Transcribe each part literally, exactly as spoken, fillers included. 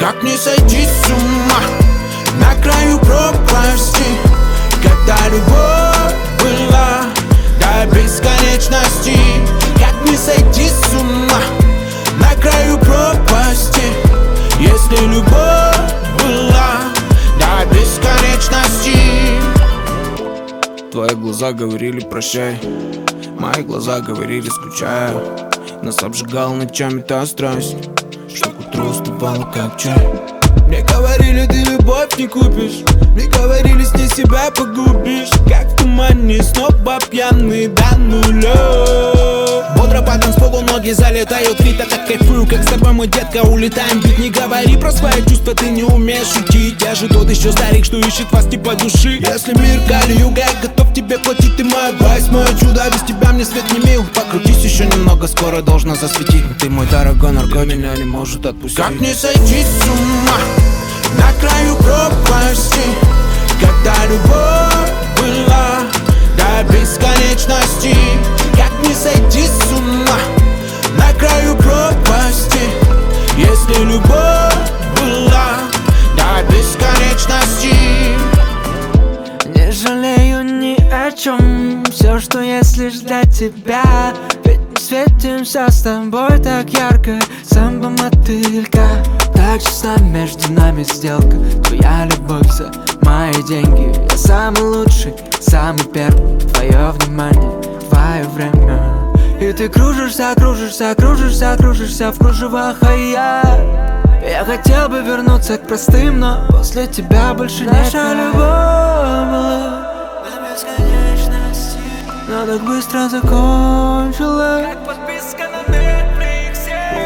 Как не сойти с ума на краю пропасти, когда любовь была до бесконечности? Как не сойти с ума на краю пропасти, если любовь была до бесконечности? Твои глаза говорили прощай, мои глаза говорили скучаю. Нас обжигала ночами та страсть, что к утру уступала как чай. Мне говорили, ты любовь не купишь, мне говорили, с ней себя погубишь. Как в тумане, снова пьяный до нуля. Бодро по танцполу ноги залетают, ведь я так кайфую, как с тобой, мой детка, улетаем. Ведь не говори про свои чувства, ты не умеешь шутить. Я же тот еще старик, что ищет вас типа души. Если мир кали-юга, я готов тебе платить. Ты мой адвайс, мое чудо, без тебя мне свет не мил. Покрутись еще немного, скоро должна засветить. Но ты мой дорогой наркотик, меня не может отпустить. Как не сойти с ума на краю пропасти, когда любовь была до бесконечности? Как не сойти с ума на краю пропасти, если любовь была до бесконечности? Не жалею ни о чем, все, что есть лишь для тебя. Ведь мы светимся с тобой так ярко, самба мотылька. Так честна между нами сделка, твоя любовь за мои деньги. Я самый лучший, самый первый, твое внимание, твое время. И ты кружишься, кружишься, кружишься, кружишься в кружевах, а я Я хотел бы вернуться к простым, но после тебя больше нет. Наша любовь была до бесконечности, но так быстро закончилась, как подписка на Netflix.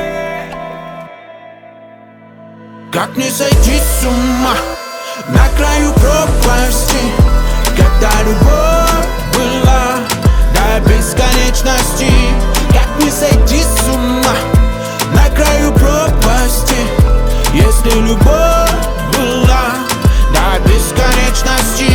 Как не сойти с ума на краю пропасти, когда любовь была до бесконечности? Как не сойти с ума на краю пропасти, если любовь была до бесконечности?